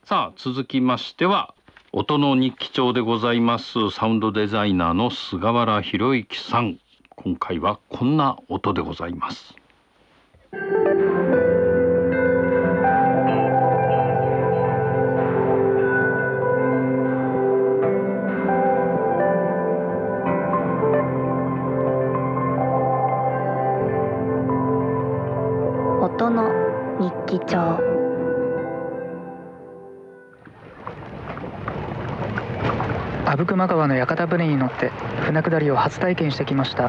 さあ続きましては音の日記帳でございます。サウンドデザイナーの菅原博之さん、今回はこんな音でございます。 音の日記帳。 阿武隈川の屋形船に乗って船下りを初体験してきました。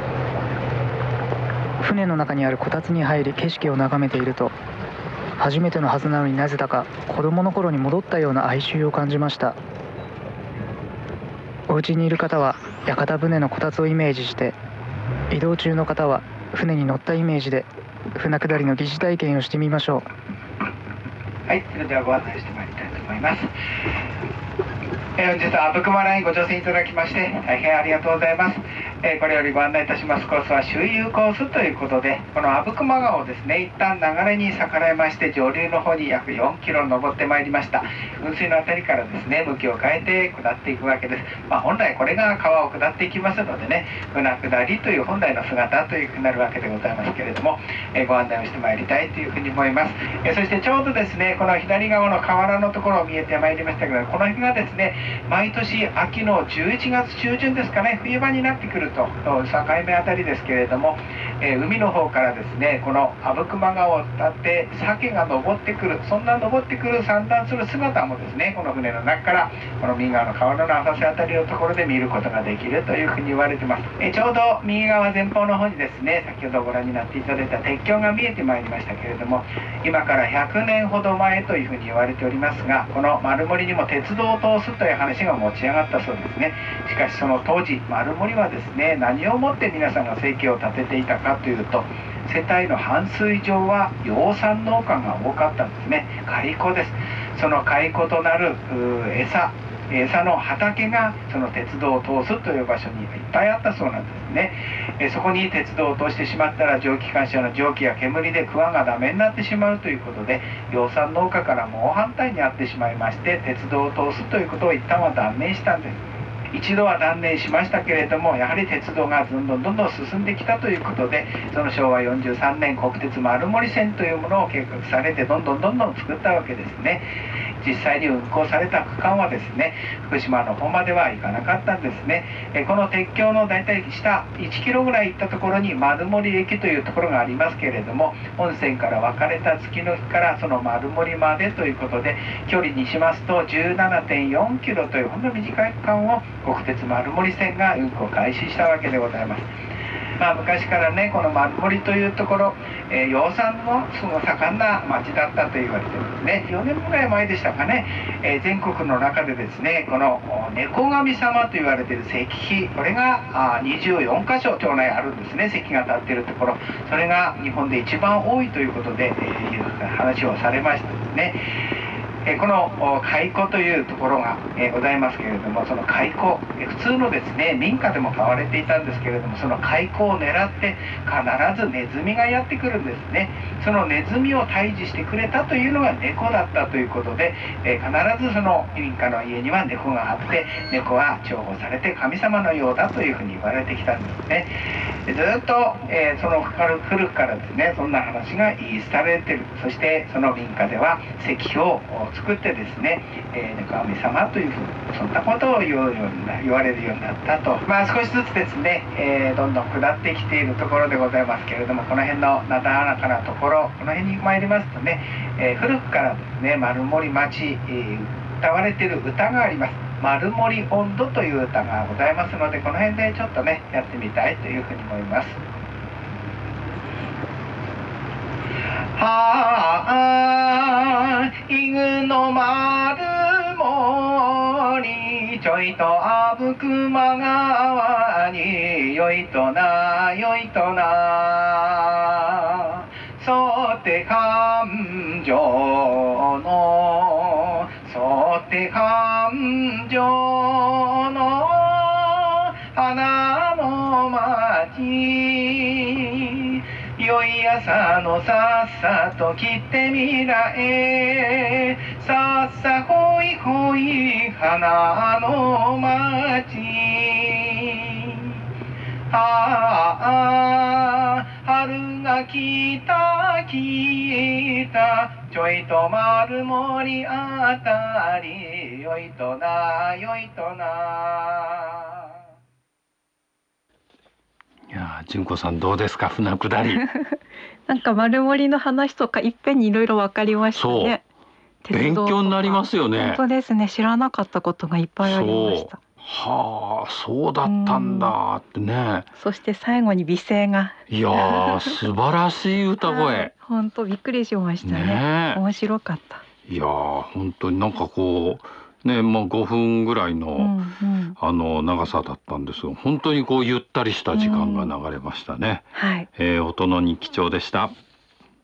船の中にあるこたつに入り景色を眺めていると、初めてのはずなのになぜだか子供の頃に戻ったような哀愁を感じました。お家にいる方は屋形船のこたつをイメージして、移動中の方は船に乗ったイメージで船下りの疑似体験をしてみましょう。はい、それではご案内してまいりたいと思います。本日は阿武隈ラインご乗船いただきまして大変ありがとうございます。これよりご案内いたしますコースは周遊コースということで、この阿武隈川をですね、一旦流れに逆らいまして上流の方に約4キロ登ってまいりました。噴水のあたりからですね、向きを変えて下っていくわけです。本来これが川を下っていきますのでね、船下りという本来の姿というふうになるわけでございますけれども、ご案内をしてまいりたいというふうに思います。そしてちょうどですね、この左側の河原のところを見えてまいりましたけど、この日がですね、毎年秋の11月中旬ですかね、冬場になってくると境目あたりですけれども、海の方からですね、この阿武隈川を伝って鮭が登ってくる、そんな登ってくる産卵する姿もですね、この船の中からこの右側の川の浅瀬あたりのところで見ることができるというふうに言われてます。ちょうど右側前方の方にですね、先ほどご覧になっていただいた鉄橋が見えてまいりましたけれども、今から100年ほど前というふうに言われておりますが、この丸森にも鉄道を通すという話が持ち上がったそうですね。しかしその当時丸森はですね、何をもって皆さんが生計を立てていたかというと、世帯の半数以上は養蚕農家が多かったんですね。蚕です。その蚕となる餌の畑がその鉄道を通すという場所にいっぱいあったそうなんですね。そこに鉄道を通してしまったら蒸気機関車の蒸気や煙で桑がダメになってしまうということで、養蚕農家から猛反対にあってしまいまして、鉄道を通すということを一旦は断念したんです。一度は断念しましたけれども、やはり鉄道がどんどん進んできたということで、その昭和43年国鉄丸森線というものを計画されてどんどん作ったわけですね。実際に運行された区間はですね、福島の方までは行かなかったんですね。この鉄橋のだいたい下1キロぐらい行ったところに丸森駅というところがありますけれども、本線から分かれた月の日からその丸森までということで、距離にしますと 17.4 キロというほんの短い区間を国鉄丸森線が運行開始したわけでございます。昔からね、この丸森というところ、養蚕の盛んな町だったと言われてますね。4年ぐらい前でしたかね、全国の中でですね、この猫神様と言われている石碑、これが24カ所町内あるんですね。石が立っているところ、それが日本で一番多いということで、いう話をされましたですね。この蚕というところがございますけれども、その蚕、普通のですね民家でも飼われていたんですけれども、その蚕を狙って必ずネズミがやってくるんですね。そのネズミを退治してくれたというのが猫だったということで、必ずその民家の家には猫があって、猫は重宝されて神様のようだというふうに言われてきたんですね。ずっと、その古くからですね、そんな話が言い伝えられている。そしてその民家では石碑を作ってですね、神様というふうにそんなことを言われるようになったと、少しずつですね、どんどん下ってきているところでございますけれども、この辺のなだらかなところ、この辺に参りますとね、古くからですね丸森町、歌われている歌があります。丸森音頭という歌がございますので、この辺でちょっとねやってみたいというふうに思います。イグの丸森ちょいと阿武隈川によいとなそて勘定の花の町よい朝のさっさと来てみらえ、さっさほいほい花の街。ああ春が来た来た、ちょいと丸森あたり、よいとなよいとな。 いやー、純子さんどうですか、船下り。 なんか丸森の話とかいっぺんにいろいろ分かりましたね。 勉強になりますよね。 本当ですね。知らなかったことがいっぱいありました。 はあ、そうだったんだってね。 そして最後に美声が。 いやー、素晴らしい歌声。 本当びっくりしましたね。面白かった。 いやー、本当になんかこうね、もう5分ぐらいの、長さだったんですが、本当にこうゆったりした時間が流れましたね。 はい。 音の日記帳でした。